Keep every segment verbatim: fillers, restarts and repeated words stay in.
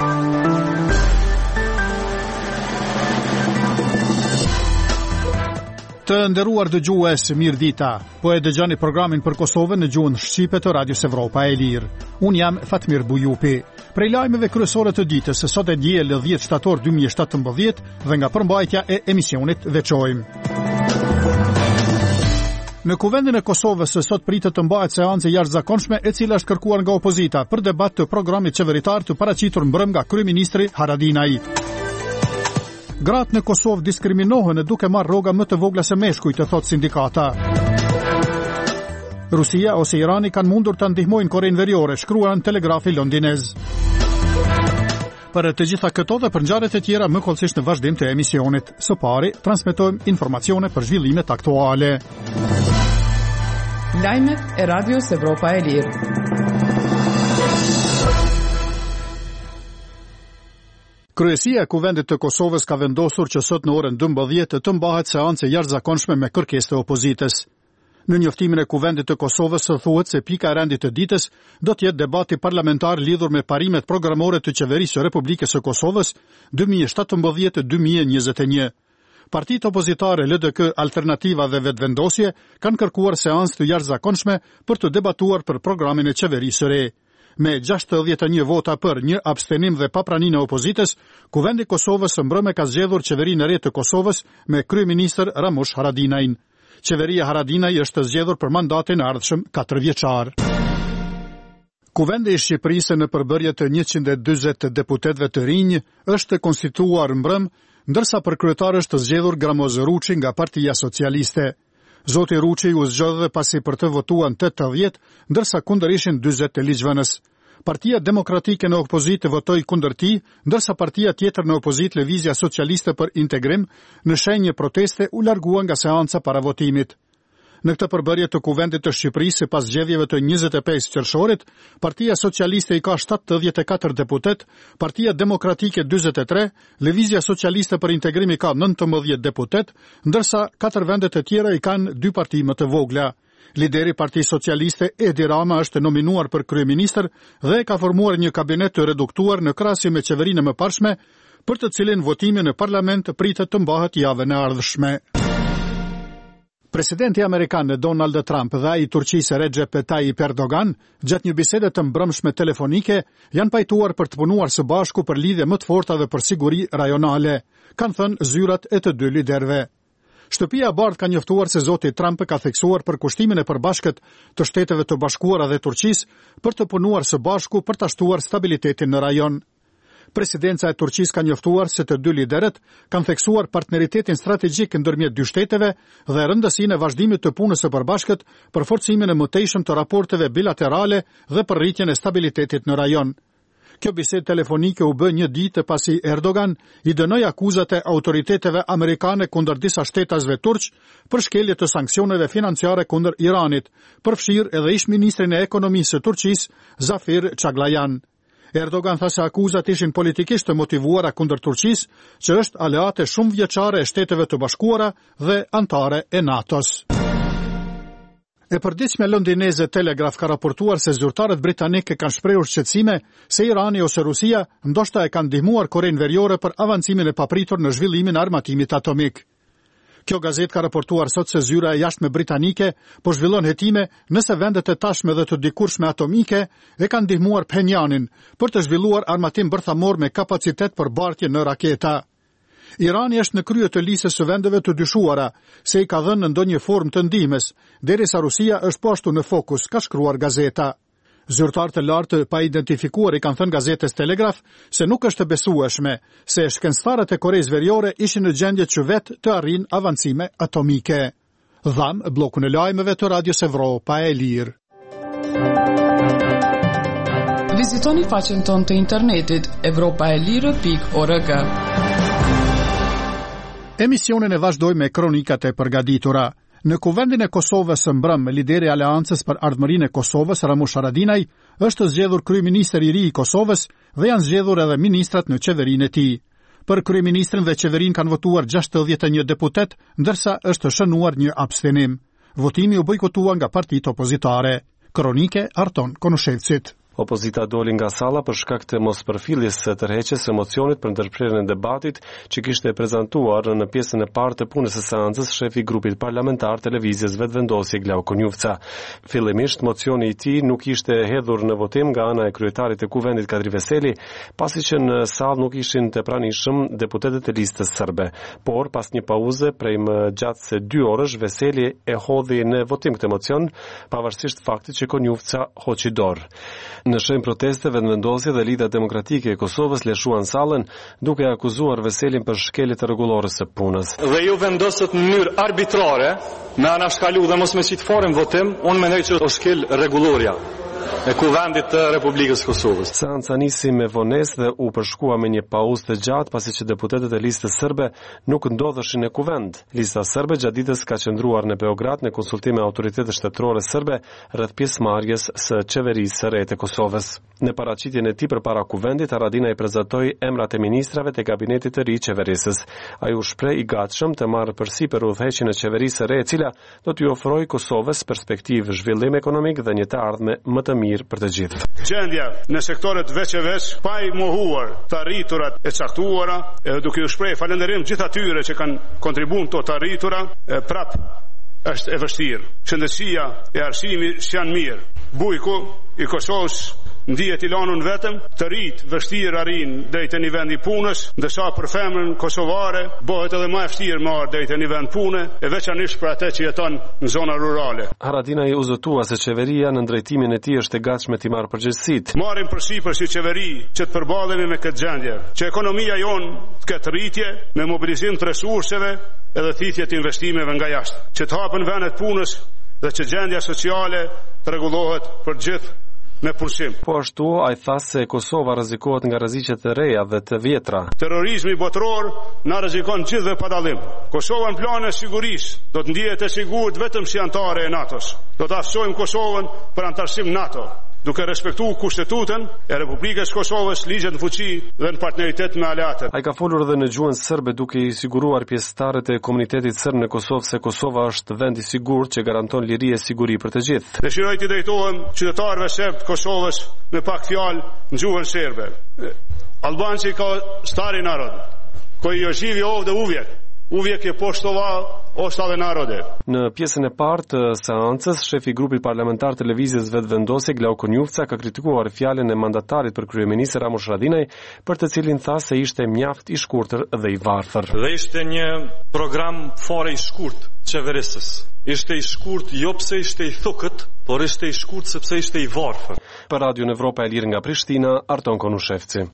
Të nderuar dëgjues, mirë dita. Po e dëgjoni programin për Kosovën në gjuhën shqipe të Radios Evropa e Lirë. Unë jam Fatmir Bujupi. Prej lajmeve kryesore të ditës, sot e diel dhjetë shtator dy mijë e shtatëmbëdhjetë dhe nga përmbajtja e emisionit veçojmë. Në Kuvendin e Kosovës sot pritet të mbahet seancë jashtëzakonshme e cila është kërkuar nga opozita për debat të programit qeveritar të paraqitur mbrëm nga kryeministri Haradinaj. Gratë në Kosovë diskriminohen e duke marrë rroga më të vogla se meshkujt, të thot sindikata. Rusia ose Irani kanë mundur të ndihmojnë Korenë Veriore, shkruan telegrafi londinez. Për të gjitha këto dhe për ngjarjet e tjera më kollësisht në vazhdim të emisionit. Së pari, transmetojmë informacione për zhvillimet aktuale. Lajmet e Radios Evropa e Lirë. Kryesia e Kuvendit të Kosovës ka vendosur që sot në orën dymbëdhjetë të mbahet seancë jashtëzakonshme me kërkesë të opozitës. Në njoftimin e Kuvendit të Kosovës thuhet se pika e rendit të ditës do të jetë debati parlamentar lidhur me parimet programore të qeverisë së Republikës së Kosovës dy mijë e shtatëmbëdhjetë deri dy mijë e njëzet e një. Partitë opozitare L D K, Alternativa dhe Vetvendosje kanë kërkuar seancë të jashtëzakonshme për të debatuar për programin e qeverisë së re. Me gjashtëdhjetë e një vota për, një abstenim dhe papraninë e opozitës, Kuvendi i Kosovës së mbrëmë ka zgjedhur qeverinë e re të Kosovës me kryeministër Ramush Haradinajin. Qeveria Haradinaj është zgjedhur për mandatin e ardhshëm katër vjeçar. Kuvendi i Shqipërisë në përbërje të njëqind e dyzet deputetëve të rinj është konstituar mbrëm, ndërsa për kryetar është zgjedhur Gramoz Ruçi nga Partia Socialiste. Zoti Ruçi u zgjodhi pasi për të votuan tetëdhjetë, ndërsa kundër ishin dyzet të ligjvënës. Partia Demokratike në opozitë votoi kundër tij, ndërsa partia tjetër në opozitë, Lëvizja Socialiste për Integrim, në shenjë proteste u largua nga seanca para votimit. Në këtë përbërje të Kuvendit të Shqipërisë pas zgjedhjeve të njëzet e pesë qershorit, Partia Socialiste i ka shtatëdhjetë e katër deputet, Partia Demokratike dyzet e tre, Lëvizja Socialiste për Integrim i ka nëntëmbëdhjetë deputet, ndërsa katër vendet e tjera i kanë dy parti më të vogla. Lideri Partisë Socialiste Edi Rama është nominuar për kryeministër dhe ka formuar një kabinet të reduktuar në krahasim me qeverinë e mëparshme, për të cilin votimi në parlament pritet të mbahet javën e ardhshme. Presidenti amerikan Donald Trump dhe ai i Turqisë Recep Tayyip Erdogan, gjatë një bisede të mbrëmshme telefonike, janë pajtuar për të punuar së bashku për lidhje më të forta dhe për siguri rajonale, kanë thënë zyrat e të dy liderëve. Shtëpia e Bardhë ka njoftuar se zoti Trump ka theksuar për kushtimin e përbashkët të Shteteve të Bashkuara dhe Turqisë për të punuar së bashku për të shtuar stabilitetin në rajon. Presidenca e Turqisë ka njoftuar se të dy liderët kanë theksuar partneritetin strategjik ndërmjet dy shteteve dhe rëndësinë e vazhdimit të punës së përbashkët për forcimin e mëtejshëm të raporteve bilaterale dhe për rritjen e stabilitetit në rajon. Kjo bisedë telefonike u bë një ditë pasi Erdogan i dënoi akuzat e autoriteteve amerikane kundër disa shtetasve turq për shkelje të sanksioneve financiare kundër Iranit, përfshirë edhe ish-ministrin e ekonomisë së Turqisë, Zafir Çaglayan. Erdogan tha se akuzat ishin politikisht të motivuara kundër Turqisë, që është aleate shumë vjeçare e Shteteve të Bashkuara dhe antare e NATO-s. E përditshme londineze Telegraph ka raportuar se zyrtarët britanikë kanë shprehur shqetësime se Irani ose Rusia ndoshta e kanë ndihmuar Korenë Veriore për avancimin e papritur në zhvillimin e armatimit atomik. Kjo gazetë ka raportuar sot se zyra e jashtme britanike po zhvillon hetime nëse vendet e tashme dhe të dikurshme atomike e kanë ndihmuar Phenjanin për të zhvilluar armatim bërthamor me kapacitet për bartje në raketa. Irani është në krye të listës së vendeve të dyshuara, se i ka dhënë në ndonjë formë të ndihmës, derisa Rusia është po ashtu në fokus, ka shkruar gazeta. Zyrtar të lartë pa identifikuar i kanë thënë gazetës Telegraph se nuk është e besueshme se shkencëtarët e Koresë Veriore ishin në gjendje që vetë të arrin avancime atomike. Dham bllokun e lajmeve të Radios Evropa e Lirë. Vizitoni faqen tonë të internetit evropaelire pikë org. Emisionin e vazhdoj me kronikat e përgatitura. Në Kuvendin e Kosovës së mbrëm, lideri i Aleancës për Ardhmërinë e Kosovës, Ramush Haradinaj, është zgjedhur kryeministër i ri i Kosovës dhe janë zgjedhur edhe ministrat në qeverinë e tij. Për kryeministrin dhe qeverinë kanë votuar gjashtëdhjetë e një deputet, ndërsa është shënuar një abstenim. Votimi u bojkotua nga partitë opozitare. Kronike Arton Konushevcit. Opozita doli nga salla për shkak të mospërfilljes së tërheqjes së mocionit për ndërprerjen e debatit që kishte prezantuar në pjesën e parë të punës së seancës shefi i grupit parlamentar televizjes Vetëvendosje Glauko Njufca. Fillimisht mocioni i tij nuk ishte hedhur në votim nga ana e kryetarit të kuvendit Kadri Veseli, pasi që në sallë nuk ishin të pranishëm deputetët e listës serbe. Por pas një pauze prej më gjatë se dy orësh, Veseli e hodhi në votim këtë mocion, pavarësisht faktit që Konjufca hoqi dorë. Në shenjë proteste, Vetëvendosja dhe Lidha Demokratike e Kosovës lëshuan sallën, duke akuzuar Veselin për shkelje të rregullore së punës. Dhe ju vendosët në mënyrë arbitrare me anashkalu dhe mos me qitë fare në votim, unë mendoj që o shkel rregulloria e kuvendit të Republikës Kosovës. Seanca nisi me vonesë dhe u përshkua me një pauzë të gjatë pasi që deputetët e listës serbe nuk ndodheshin në kuvend. Lista serbe gjatë ditës ka qëndruar në Beograd në konsultime me autoritetet shtetërore serbe rreth pjesëmarrjes së qeverisë së re të Kosovës. Në paraqitjen e tij përpara kuvendit, Haradinaj i prezantoi emrat e ministrave të kabinetit të ri qeverisës. Ai u shpreh i gatshëm të marrë përsipër udhëheqjen e qeverisë së re, e cila do t'ju ofrojë Kosovës perspektivë zhvillim ekonomik dhe një të ardhme më të mirë për të gjithë. Gjendja në sektorët veç e veç, pa i mohuar të arriturat e caktuara, edhe duke u shpreh falënderim gjithë atyre që kanë kontribuar të të arritura, prap është e vështirë. Shëndetësia e arsimit janë mirë. Bujku i Kosovës ndihet i lanun vetëm, të rritë vështirë arrin drejt e një vend i punës, ndërsa për femrën kosovare bëhet edhe më e vështirë marrë drejt e një vend pune, e veçanërisht për atë që jeton në zona rurale. Haradinaj u zotua se qeveria në drejtimin e tij është e gatshme të marrë përgjegjësitë. Marrim përsipër si qeveri që të përballemi me këtë gjendje, që ekonomia jonë të ketë rritje me mobilizim të resurseve edhe thithje të investimeve nga jashtë, që të hapen vendet punës dhe që gjendja sociale të rregullohet për gjithë me punësim. Po ashtu, ai tha se Kosova rrezikohet nga rreziqe të reja dhe të vjetra. Terrorizmi botror na rrezikon gjithë pa dallim. Kosova në plan e sigurisë do të ndihet e sigurt vetëm si anëtare e NATO-s. Do të aftësojmë Kosovën për anëtarësim NATO, duke respektuar kushtetutën e Republikës Kosovës, ligjet në fuqi dhe në partneritet me aleatët. Ai ka folur edhe në gjuhën serbe duke i siguruar pjesëtarët e komunitetit serb në Kosovë se Kosova është vend i sigurt që garanton liri e siguri për të gjithë. Dëshiroj të drejtohem qytetarëve serb të Kosovës me pak fjalë në gjuhën serbe. Albanci ka stari narod, koji jo živi ovde uvijek. Uvijek je poštovao ostale narode. Në pjesën e parë të seancës, shefi i grupit parlamentar televizjes Vetëvendosje Glauko Njufca ka kritikuar fjalën e mandatarit për kryeministër Ramush Haradinaj, për të cilin tha se ishte mjaft i shkurtër dhe i varfër. Dhe ishte një program fare i shkurt qeverisës. Ishte i shkurt jo pse ishte i thukët, por ishte i shkurt sepse ishte i varfër. Për Radio Evropa e Lirë nga Prishtina, Arton Konushevci.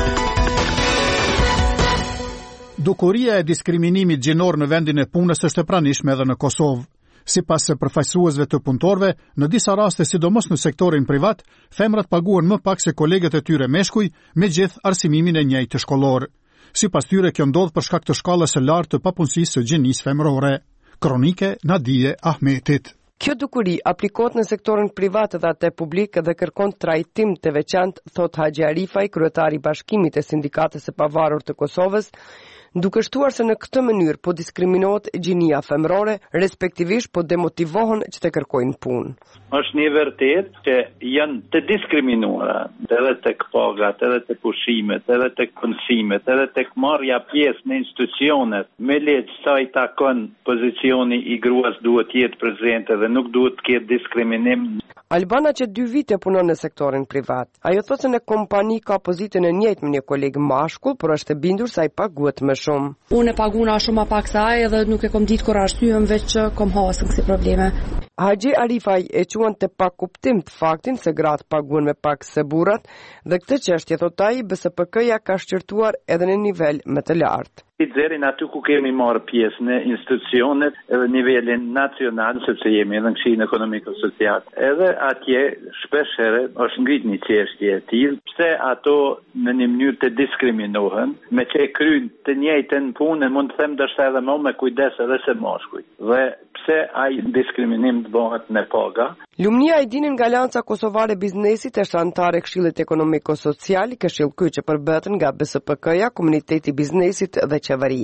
Dukuria e diskriminimit gjinor në vendin e punës është e pranishme edhe në Kosovë. Sipas përfaqësuesve të punëtorëve, në disa raste, sidomos në sektorin privat, femrat paguhen më pak se kolegët e tyre meshkuj, megjithë arsimimin e njëjtë shkollor. Sipas tyre, kjo ndodh për shkak të shkallës së lartë të papunësisë së gjinisë femërore. Kronike Nadije Ahmetit. Kjo dukuri aplikohet në sektorin privat dhe atë publik dhe kërkon trajtim të veçantë, thot Haxhi Arifaj, kryetari i Bashkimit të Sindikatës së Pavarur të Kosovës, duke shtuar se në këtë mënyrë po diskriminohet gjinia femërore, respektivisht po demotivohen që të kërkojnë punë. Është një vërtet që janë të diskriminuara, edhe tek pagat, edhe tek pushimet, edhe tek punësimet, edhe tek marrja pjesë në institucionet, me ligj sa i takon pozicioni i gruas duhet të jetë prezente dhe nuk duhet të ketë diskriminim. Albana që dy vite punon në sektorin privat. Ajo thotë se në kompani ka pozitën e njëjtë me një koleg mashkull, por është e bindur se ai paguhet më shumë. Unë e paguna shumë më pak se ai dhe nuk e kam ditë kur arsyeën, veç që kam hasur kësi probleme. Haxhi Arifaj e quan të pakuptim të faktin se gratë paguhen me pak se burrat dhe këtë çështje thotë ai B S P K-ja ka shqyrtuar edhe në nivel më të lartë. I dherin aty ku kemi marrë pjesë në institucionet edhe nivelin nacional, sepse jemi edhe në Këshillin Ekonomiko-Social. Edhe atje shpesh herë është ngrit një çështje e tillë, pse ato në një mënyrë të diskriminohen, me që kryen të njëjtën punë, mund të them ndoshta edhe më me kujdes edhe se mashkujt. Dhe pse ai diskriminim të bëhet në paga? Lumnia Ajdinin nga Alianca Kosovare Biznesit është anëtare e Këshillit Ekonomiko-Social, këshill ky që përbëhet nga B S P K-ja, Komuniteti i Biznesit dhe qeveria.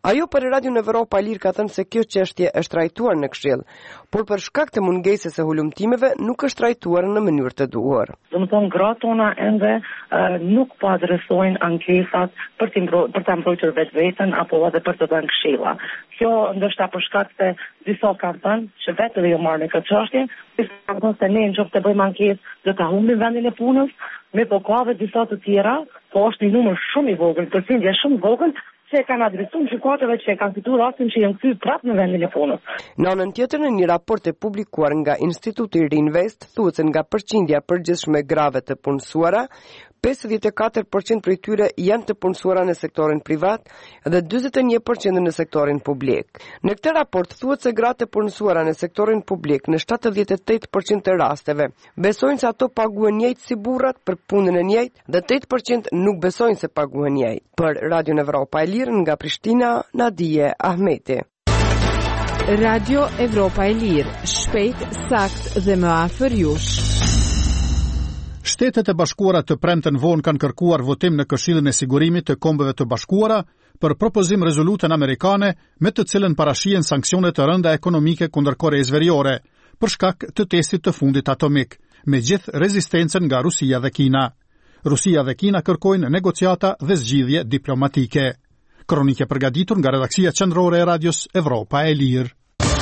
Ajo për Radio në Evropa e Lirë ka thënë se kjo çështje është trajtuar në Këshill, por për shkak të mungesës së hulumtimeve nuk është trajtuar në mënyrë të duhur. Domethënë gratë tona ende uh, nuk po adresojnë ankesat për të për ta mbrojtur vetveten apo edhe për të dhënë këshilla. Kjo ndoshta për shkak se disa kanë thënë që vetë dhe jo marrën këtë çështje, disa kanë thënë se ne nëse të bëjmë ankesë do ta humbim vendin e punës, me po ka edhe disa të tjera, po është një numër shumë i vogël, përqindje shumë i vogël që e kanë adresuar gjykatave që e kanë fituar rastin që janë kthyer prapë në vendin e punës. Në anën tjetër, në një raport e publikuar nga Instituti Rinvest, thuhet se nga përqindja përgjithshme grave të punësuara, pesëdhjetë e katër përqind prej tyre janë të punësuara në sektorin privat dhe dyzet e një përqind në sektorin publik. Në këtë raport thuhet se gratë të punësuara në sektorin publik në shtatëdhjetë e tetë përqind të rasteve besojnë se ato paguhen njëjtë si burrat për punën e njëjtë dhe tetë përqind nuk besojnë se paguhen njëjtë. Për Radio Evropa e Lirë nga Prishtina, Nadije Ahmeti. Radio Evropa e Lirë, shpejt, sakt dhe më afër jush. Shtetet e Bashkuara të premten vonë kanë kërkuar votim në Këshillin e Sigurimit të Kombeve të Bashkuara për propozim rezolutën amerikane me të cilën parashihen sanksione të rënda ekonomike kundër Koreas Veriore për shkak të testit të fundit atomik, me gjithë rezistencën nga Rusia dhe Kina. Rusia dhe Kina kërkojnë negociata dhe zgjidhje diplomatike. Kronike përgatitur nga redaksia qendrore e Radios Evropa e Lirë.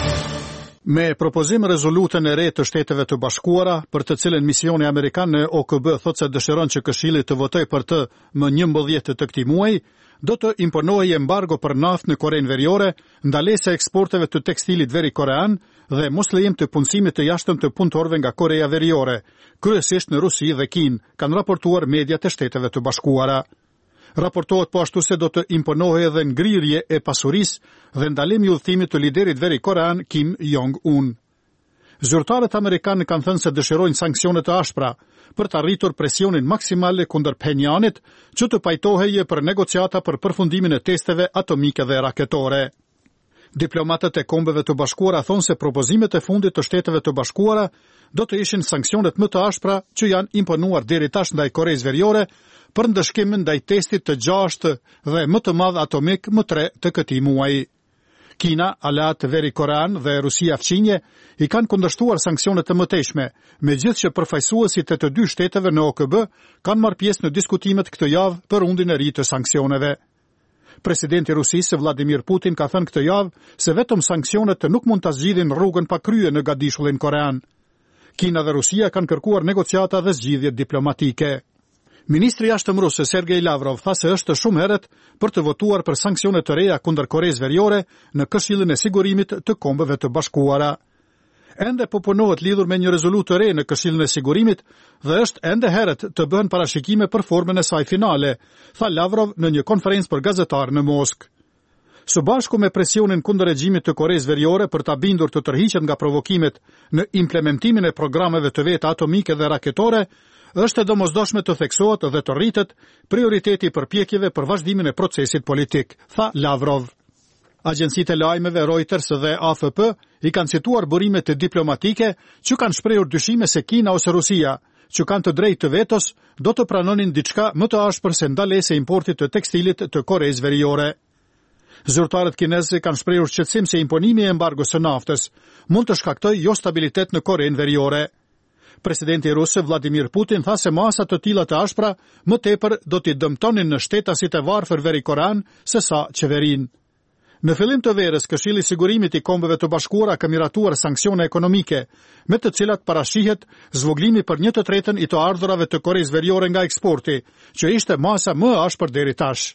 Me propozim rezolutën e re të Shteteve të Bashkuara, për të cilën misioni amerikan në O K B thotë se dëshiron që Këshilli të votojë për të më njëmbëdhjetë të këtij muaji, do të imponohej embargo për naftë në Korenë Veriore, ndalesa e eksporteve të tekstilit veri korean dhe mos lejim të punësimit të jashtëm të punëtorëve nga Korea Veriore, kryesisht në Rusi dhe Kinë, kanë raportuar mediat e Shteteve të Bashkuara. Raportohet po ashtu se do të imponohej edhe ngrirje e pasurisë dhe ndalim i udhëtimit të liderit veri korean Kim Jong-un. Zyrtarët amerikanë kanë thënë se dëshirojnë sanksione të ashpra për të arritur presionin maksimal kundër Pjongjanit që të pajtohej për negociata për përfundimin e testeve atomike dhe raketore. Diplomatët e Kombeve të Bashkuara thonë se propozimet e fundit të Shteteve të Bashkuara do të ishin sanksionet më të ashpra që janë imponuar deri tash ndaj Koreas Veriore për ndëshkimin ndaj testit të gjashtë dhe më të madh atomik më tre të këtij muaji. Kina, aleat veri korean dhe Rusia fqinje i kanë kundërshtuar sanksionet të mëtejshme, megjithëse që përfaqësuesit e të dy shteteve në O K B kanë marrë pjesë në diskutimet këtë javë për undin e ri të sanksioneve. Presidenti i Rusisë Vladimir Putin ka thënë këtë javë se vetëm sanksionet nuk mund ta zgjidhin rrugën pa krye në gadishullin korean. Kina dhe Rusia kanë kërkuar negociata dhe zgjidhje diplomatike. Ministri i jashtëm rus Sergej Lavrov tha se është shumë herët për të votuar për sanksione të reja kundër Koreas Veriore në Këshillin e Sigurimit të Kombeve të Bashkuara. Ende po punohet lidhur me një rezolutë të re në Këshillin e Sigurimit dhe është ende herët të bëhen parashikime për formën e saj finale, tha Lavrov në një konferencë për gazetarë në Moskë. Së bashku me presionin kundër regjimit të Koreas Veriore për ta bindur të tërhiqet nga provokimet në implementimin e programeve të veta atomike dhe raketore, është e domosdoshme të theksohet dhe të rritet prioriteti i përpjekjeve për vazhdimin e procesit politik, tha Lavrov. Agjencitë e lajmeve Reuters dhe A F P i kanë cituar burimet diplomatike që kanë shprehur dyshime se Kina ose Rusia, që kanë të drejtë të vetos, do të pranonin diçka më të ashpër se ndalesa e importit të tekstilit të Koreas Veriore. Zyrtarët kinezë kanë shprehur shqetësim se imponimi i embargos së naftës mund të shkaktojë jo stabilitet në Korenë Veriore. Presidenti rus Vladimir Putin tha se masa të tilla të ashpra më tepër do t'i dëmtonin në shtetasit e varfër veri korean se sa qeverinë. Në fillim të verës, Këshilli i Sigurimit i Kombeve të Bashkuara ka miratuar sanksione ekonomike, me të cilat parashihet zvoglimi për një të tretën i të ardhurave të Koreas Veriore nga eksporti, që ishte masa më e ashpër deri tash.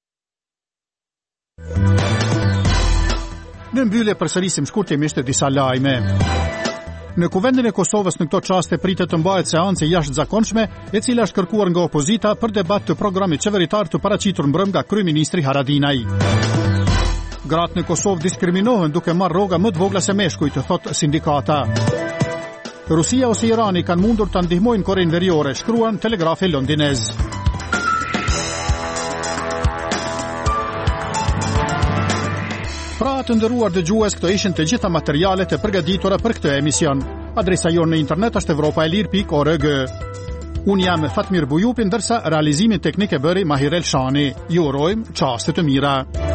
Në mbyllje përsërisim shkurtimisht disa lajme. Në Kuvendin e Kosovës në këto çaste pritet të mbahet seancë jashtëzakonshme, e cila është kërkuar nga opozita për debat të programit qeveritar të paraqitur mbrëm nga kryeministri Haradinaj. Gratë në Kosovë diskriminohen duke marrë rroga më të vogla se meshkujt, thot sindikata. Rusia ose Irani kanë mundur të ndihmojnë Korenë Veriore, shkruan Telegrafi londinez. Pra të ndëruar dëgjues, këto ishin të gjitha materialet e përgatitura për këtë emision. Adresa jonë në internet është evropaelir pikë org. Unë jam Fatmir Bujupi, ndërsa realizimin teknik e bëri Mahirel Shani. Ju urojmë çaste të mira.